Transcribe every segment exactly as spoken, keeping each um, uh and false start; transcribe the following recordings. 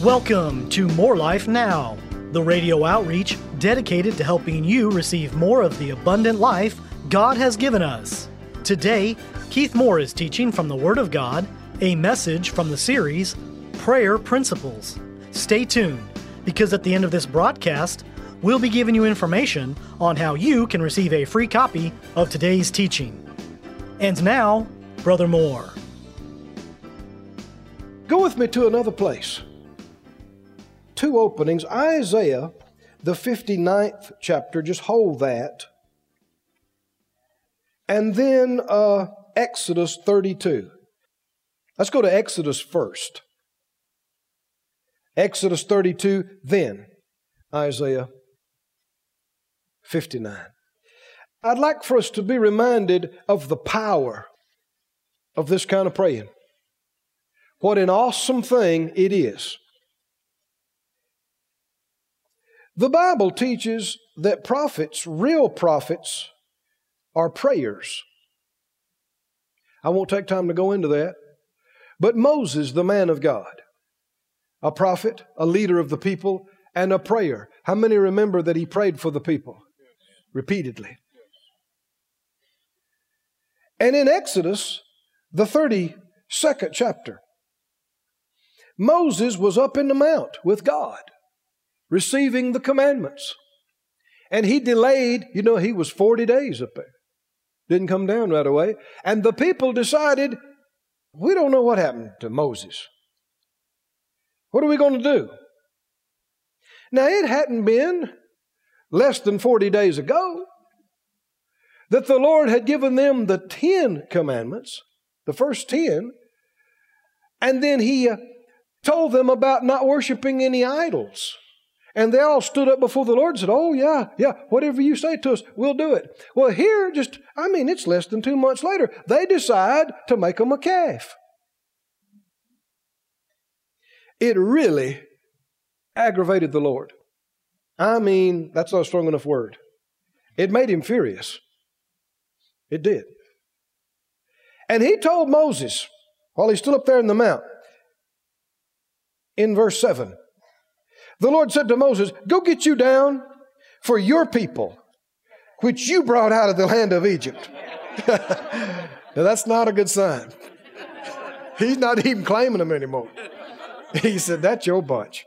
Welcome to More Life Now, the radio outreach dedicated to helping you receive more of the abundant life God has given us. Today, Keith Moore is teaching from the Word of God, a message from the series, Prayer Principles. Stay tuned, because at the end of this broadcast, we'll be giving you information on how you can receive a free copy of today's teaching. And now, Brother Moore. Go with me to another place. Two openings. Isaiah, the fifty-ninth chapter. Just hold that. And then uh, Exodus thirty-two. Let's go to Exodus first. Exodus thirty-two, then Isaiah fifty-nine. I'd like for us to be reminded of the power of this kind of praying. What an awesome thing it is. The Bible teaches that prophets, real prophets, are prayers. I won't take time to go into that. But Moses, the man of God, a prophet, a leader of the people, and a prayer. How many remember that he prayed for the people? Repeatedly. And in Exodus, the thirty-second chapter, Moses was up in the mount with God, receiving the commandments. And he delayed, you know, he was forty days up there. Didn't come down right away. And the people decided, we don't know what happened to Moses. What are we going to do? Now, it hadn't been less than forty days ago that the Lord had given them the Ten Commandments, the first ten, and then He uh, told them about not worshiping any idols. And they all stood up before the Lord and said, oh, yeah, yeah, whatever you say to us, we'll do it. Well, here, just, I mean, it's less than two months later, they decide to make them a calf. It really aggravated the Lord. I mean, that's not a strong enough word. It made Him furious. It did. And He told Moses, while He's still up there in the mount, in verse seven, the Lord said to Moses, go get you down for your people, which you brought out of the land of Egypt. Now, that's not a good sign. He's not even claiming them anymore. He said, that's your bunch.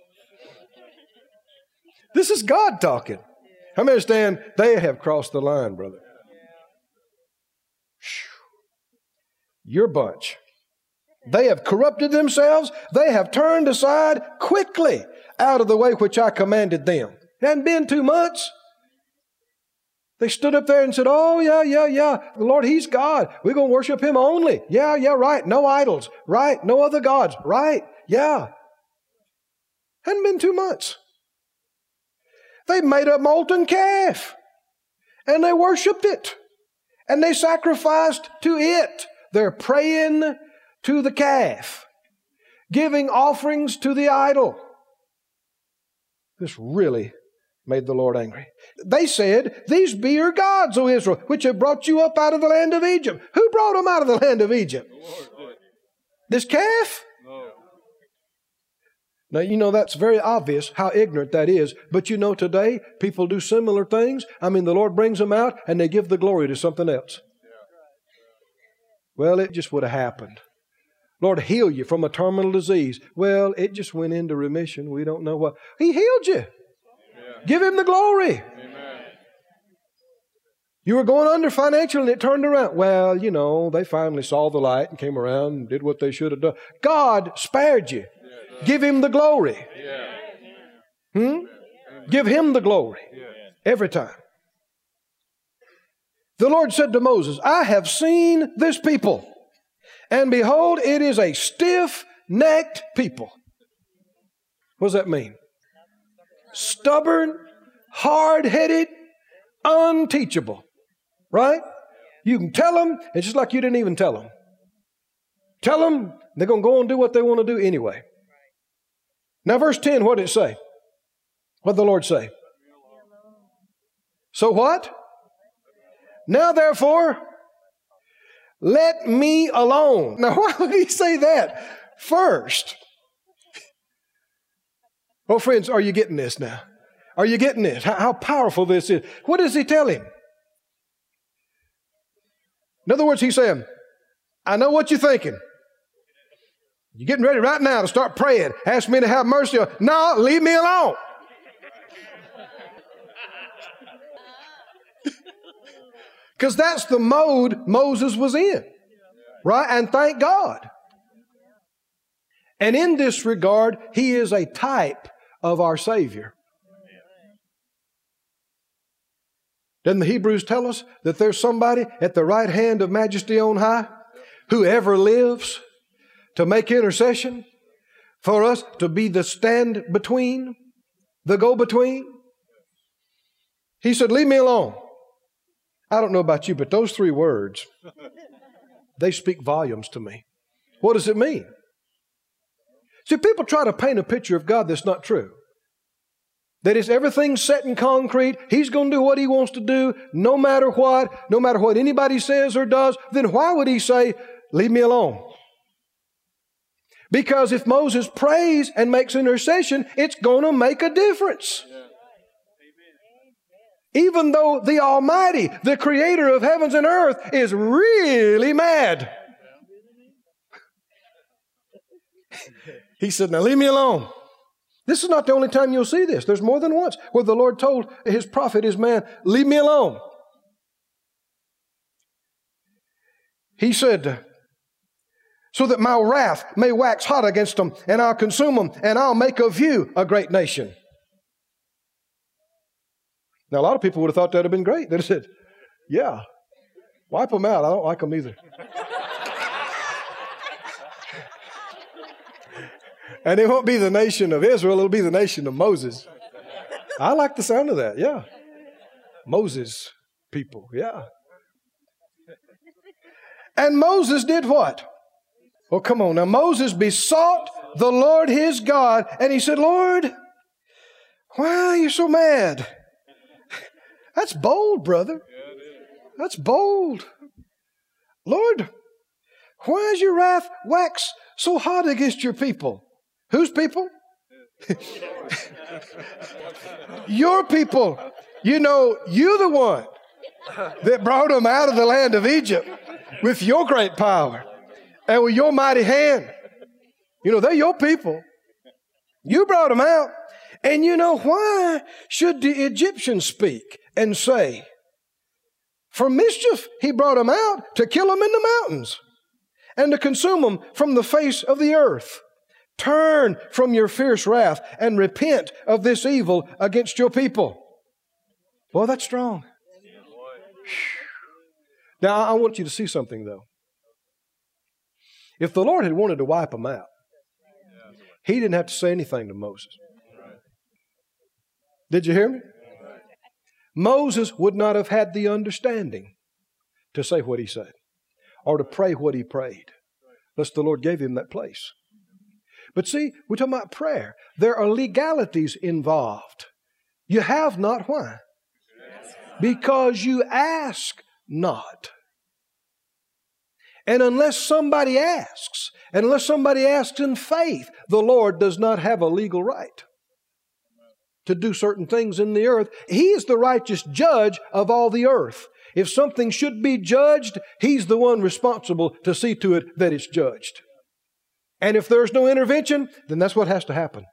This is God talking. How many understand they have crossed the line, brother? Your bunch. They have corrupted themselves. They have turned aside quickly out of the way which I commanded them. It hadn't been two months. They stood up there and said, oh, yeah, yeah, yeah. The Lord, He's God. We're going to worship Him only. Yeah, yeah, right. No idols. Right. No other gods. Right. Yeah. Hadn't been two months. They made a molten calf. And they worshiped it. And they sacrificed to it. They're praying to the calf. Giving offerings to the idol. This really made the Lord angry. They said, these be your gods, O Israel, which have brought you up out of the land of Egypt. Who brought them out of the land of Egypt? This calf? No. Now, you know, that's very obvious how ignorant that is. But you know, today, people do similar things. I mean, the Lord brings them out and they give the glory to something else. Well, it just would have happened. Lord, heal you from a terminal disease. Well, it just went into remission. We don't know what. He healed you. Yeah. Give Him the glory. Amen. You were going under financially and it turned around. Well, you know, they finally saw the light and came around and did what they should have done. God spared you. Yeah. Give Him the glory. Yeah. Hmm? Give Him the glory. Yeah. Every time. The Lord said to Moses, I have seen this people. And behold, it is a stiff-necked people. What does that mean? Stubborn, hard-headed, unteachable. Right? You can tell them, it's just like you didn't even tell them. Tell them, they're going to go and do what they want to do anyway. Now, verse ten, what did it say? What did the Lord say? So what? Now, therefore, let me alone. Now, why would He say that first? Oh, friends, are you getting this now? Are you getting this? How, how powerful this is. What does he tell him? In other words, he's saying, I know what you're thinking. You're getting ready right now to start praying. Ask me to have mercy on. No, leave me alone. Because that's the mode Moses was in. Right? And thank God. And in this regard, he is a type of our Savior. Doesn't the Hebrews tell us that there's somebody at the right hand of Majesty on high who ever lives to make intercession for us, to be the stand between, the go-between? He said, leave me alone. I don't know about you, but those three words, they speak volumes to me. What does it mean? See, people try to paint a picture of God that's not true. That is, everything set in concrete. He's going to do what he wants to do, no matter what, no matter what anybody says or does. Then why would he say, leave me alone? Because if Moses prays and makes intercession, it's going to make a difference. Even though the Almighty, the Creator of heavens and earth, is really mad. He said, now leave me alone. This is not the only time you'll see this. There's more than once where the Lord told his prophet, his man, leave me alone. He said, so that my wrath may wax hot against them, and I'll consume them, and I'll make of you a great nation. Now, a lot of people would have thought that would have been great. They'd have said, yeah, wipe them out. I don't like them either. And it won't be the nation of Israel, it'll be the nation of Moses. I like the sound of that, yeah. Moses people, yeah. And Moses did what? Well, come on now. Moses besought the Lord his God, and he said, Lord, why are you so mad? That's bold, brother. That's bold. Lord, why is your wrath wax so hot against your people? Whose people? Your people. You know, you're the one that brought them out of the land of Egypt with your great power and with your mighty hand. You know, they're your people. You brought them out. And you know, why should the Egyptians speak and say, for mischief he brought them out to kill them in the mountains and to consume them from the face of the earth. Turn from your fierce wrath and repent of this evil against your people. Boy, that's strong. Now, I want you to see something, though. If the Lord had wanted to wipe them out, he didn't have to say anything to Moses. Did you hear me? Moses would not have had the understanding to say what he said or to pray what he prayed, unless the Lord gave him that place. But see, we're talking about prayer. There are legalities involved. You have not. Why? Because you ask not. And unless somebody asks, and unless somebody asks in faith, the Lord does not have a legal right to do certain things in the earth. He is the righteous judge of all the earth. If something should be judged, He's the one responsible to see to it that it's judged. And if there's no intervention, then that's what has to happen.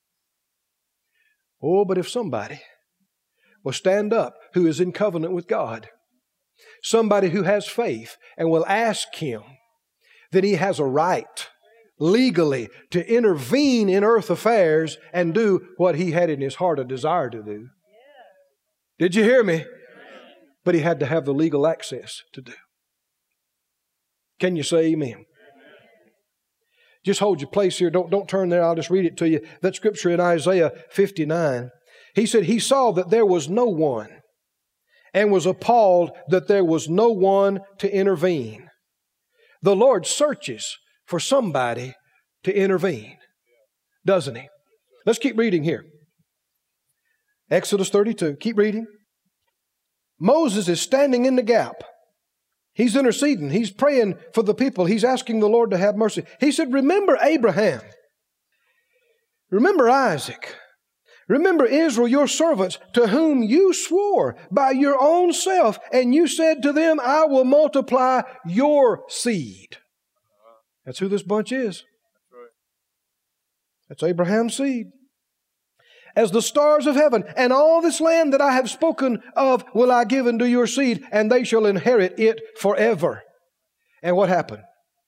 Oh, but if somebody will stand up who is in covenant with God, somebody who has faith and will ask Him, then he has a right legally to intervene in earth affairs and do what he had in his heart a desire to do. Did you hear me? But he had to have the legal access to do. Can you say amen? Just hold your place here. Don't, don't turn there. I'll just read it to you. That scripture in Isaiah fifty-nine. He said, he saw that there was no one and was appalled that there was no one to intervene. The Lord searches for somebody to intervene, doesn't He? Let's keep reading here. Exodus thirty-two. Keep reading. Moses is standing in the gap. He's interceding. He's praying for the people. He's asking the Lord to have mercy. He said, remember Abraham. Remember Isaac. Remember Israel, your servants, to whom you swore by your own self, and you said to them, I will multiply your seed. That's who this bunch is. That's Abraham's seed. As the stars of heaven, and all this land that I have spoken of will I give unto your seed, and they shall inherit it forever. And what happened?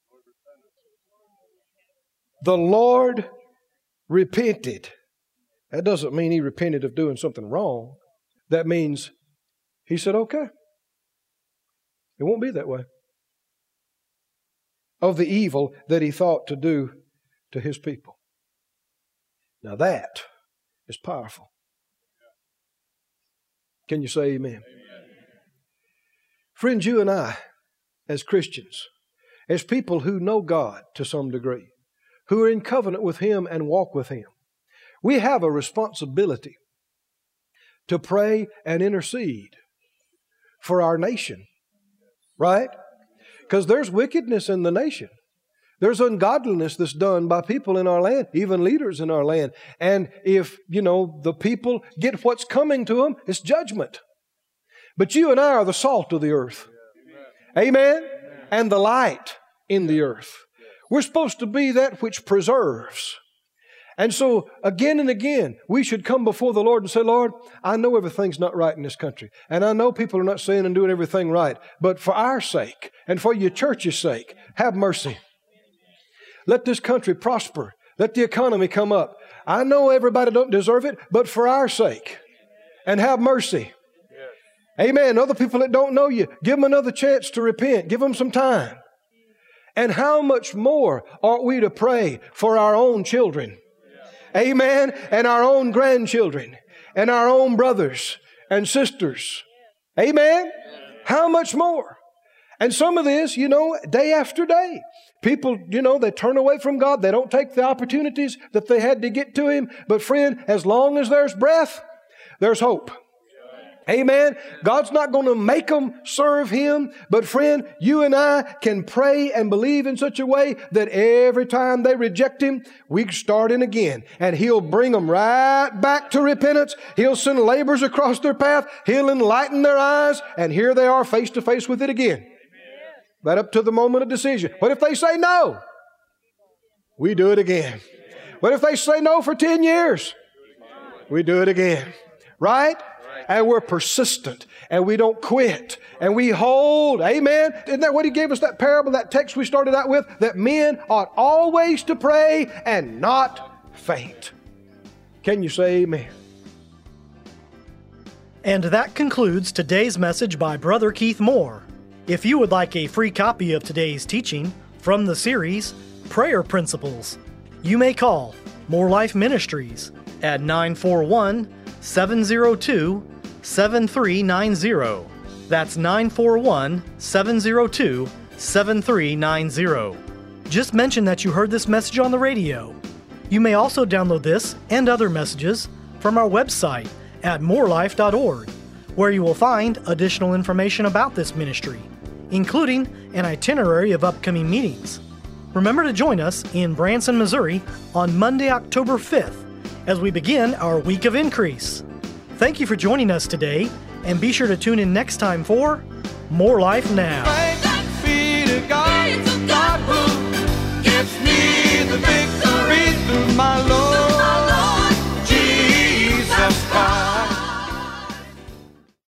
The Lord repented. That doesn't mean He repented of doing something wrong. That means He said, okay, it won't be that way. Of the evil that He thought to do to His people. Now that is powerful. Can you say amen? Amen? Friends, you and I, as Christians, as people who know God to some degree, who are in covenant with Him and walk with Him, we have a responsibility to pray and intercede for our nation. Right? Because there's wickedness in the nation. There's ungodliness that's done by people in our land, even leaders in our land. And if, you know, the people get what's coming to them, it's judgment. But you and I are the salt of the earth. Amen? Amen? And the light in the earth. We're supposed to be that which preserves. And so, again and again, we should come before the Lord and say, Lord, I know everything's not right in this country. And I know people are not saying and doing everything right. But for our sake and for your church's sake, have mercy. Let this country prosper. Let the economy come up. I know everybody don't deserve it, but for our sake. And have mercy. Amen. Other people that don't know you, give them another chance to repent. Give them some time. And how much more ought we to pray for our own children? Amen. And our own grandchildren. And our own brothers and sisters. Amen. How much more? And some of this, you know, day after day. People, you know, they turn away from God. They don't take the opportunities that they had to get to Him. But friend, as long as there's breath, there's hope. Amen. God's not going to make them serve Him. But friend, you and I can pray and believe in such a way that every time they reject Him, we start in again. And He'll bring them right back to repentance. He'll send laborers across their path. He'll enlighten their eyes. And here they are face to face with it again. Right up to the moment of decision. What if they say no? We do it again. What if they say no for ten years? We do it again. Right? And we're persistent, and we don't quit, and we hold. Amen. Isn't that what He gave us, that parable, that text we started out with? That men ought always to pray and not faint. Can you say amen? And that concludes today's message by Brother Keith Moore. If you would like a free copy of today's teaching from the series, Prayer Principles, you may call More Life Ministries at nine four one, seven zero two, seven three nine zero. That's nine four one, seven zero two, seven three nine zero. Just mention that you heard this message on the radio. You may also download this and other messages from our website at more life dot org, where you will find additional information about this ministry, including an itinerary of upcoming meetings. Remember to join us in Branson, Missouri on Monday, October fifth, as we begin our Week of Increase. Thank you for joining us today, and be sure to tune in next time for More Life Now.